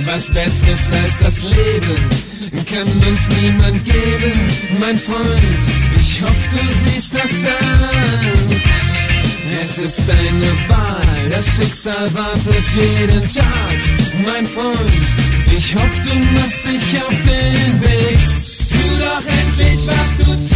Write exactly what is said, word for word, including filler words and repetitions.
Was Besseres als das Leben kann uns niemand geben, mein Freund, ich hoffe, du siehst das an. Es ist deine Wahl, das Schicksal wartet jeden Tag, mein Freund, ich hoffe, du machst dich auf den Weg. Tu doch endlich, was du tust.